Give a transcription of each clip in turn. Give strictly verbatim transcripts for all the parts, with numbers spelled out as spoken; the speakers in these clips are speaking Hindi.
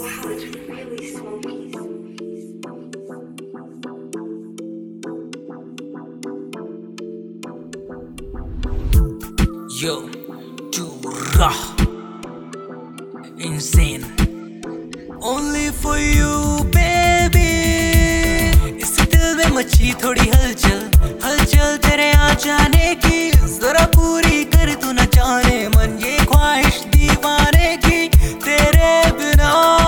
Wow, it's really smoky. Yo, too raw, insane, only for you, baby. इस दिल में मची थोड़ी हलचल, हलचल तेरे आ जाने की, जरा पूरी कर तू न जाने मन ये ख्वाहिश दीवाने की। तेरे बिना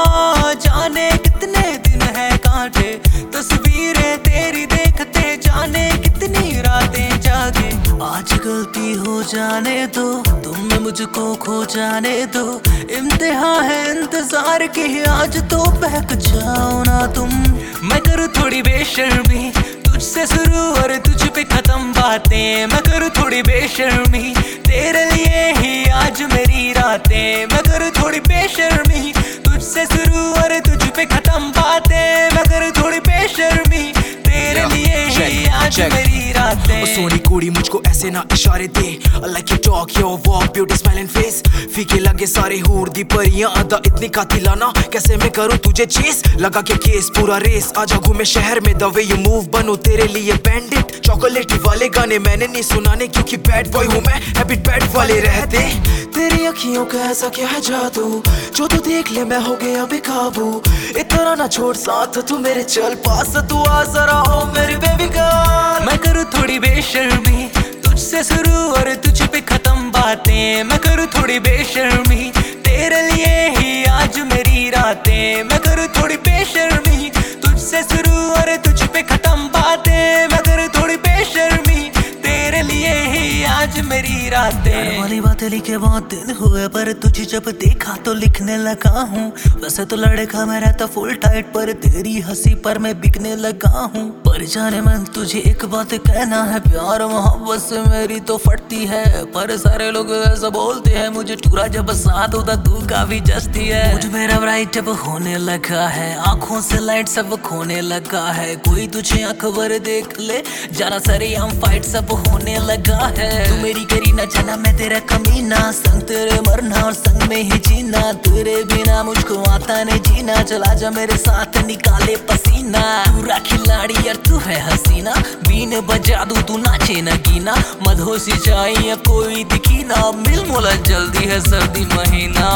जाने कितने दिन है काटे, तस्वीरें तेरी देखते जाने कितनी रातें जागे। आज गलती हो जाने दो, तुम मुझको खो जाने दो, इम्तिहान है इंतजार की, आज तो बहक जाओ ना तुम। मैं करूँ थोड़ी बेशर्मी, तुझसे शुरू और तुझ पे खत्म बातें, मैं करूँ थोड़ी बेशर्मी, तेरे लिए ही आज मेरी रातें। मैं करूँ थोड़ी बेशर्मी, तुझसे शुरू और तुझ पे खत्म बातें, मैं करूँ थोड़ी बेशर्मी, तेरे लिए ही आज मेरी रातें। ओ सोनी कुड़ी मुझको ऐसे ना इशारे दे, I like your talk, your walk, beauty smile and face, फीके लगे सारे हूर दी परियां, अदा इतनी कातिलाना, कैसे मैं करूं तुझे चेस, लगा के केस पूरा रेस, आजा घूमे शहर में, the way you move बनूं तेरे लिए बैंडिट। चॉकलेटी वाले गाने मैंने नहीं सुनाने, क्योंकि बैड बॉय हूँ मैं, हैबिट बैड वाले रहते। तेरी अखियों का ऐसा क्या है जादू, जो तू देख ले मैं हो गया बेकाबू। इतना ना छोड़ साथ तू मेरे, चल पास तू आ जरा हो मेरी बेबी गर्ल। मैं करूँ थोड़ी बेशर्मी, तुझसे शुरू और तुझ पे खत्म बातें, मैं करूँ थोड़ी बेशर्मी, तेरे लिए ही आज मेरी रातें। मैं करूँ थोड़ी बेशर्मी, तुझसे शुरू और तुझ पे खत्म बातें, मैं करूँ थोड़ी बेशर्मी, तेरे लिए ही आज मेरी रातें। वाली बात लिखे बहुत दिन हुए, पर तुझे जब देखा तो लिखने लगा हूँ। वैसे तो लड़का मैं रहता फुल टाइट, पर तेरी हंसी पर मैं बिकने लगा हूँ। पर जाने मन तुझे एक बात कहना है, प्यार मोहब्बत से मेरी तो फटती है, पर सारे लोग ऐसा बोलते हैं मुझे टूरा जब साथ होता तू काफी जस्ती है। मुझ मेरा ब्राइट अब होने लगा है, आंखों से लाइट सब खोने लगा है, कोई तुझे अखबर देख ले जरा सरे हम फाइट सब होने लगा है। तू मेरी करी ना जाना मैं तेरा कमीना, संग तेरे मरना और संग में ही जीना, तेरे बिना मुझको आता नहीं जीना, चला जा मेरे साथ निकाले पसीना। पूरा खिलाड़ी यार तू है हसीना, बीन बजा दूं तू नाचे न गीना, मधोसी चाहिए कोई दिखी ना, मिल मोला जल्दी है सर्दी महीना।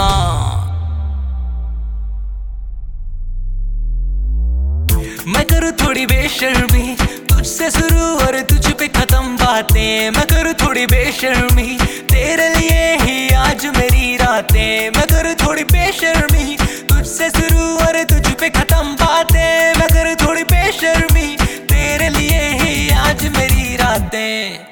मैं करूँ थोड़ी बेशर्मी, तुझसे शुरू और तुझ पे खत्म बातें, मैं करूँ थोड़ी बेशर्मी, तेरे लिए ही आज मेरी रातें। मैं करूँ थोड़ी बेशर्मी, तुझसे शुरू और तुझ पे खत्म बातें, मैं करूँ थोड़ी बेशर्मी, तेरे लिए ही आज मेरी रातें।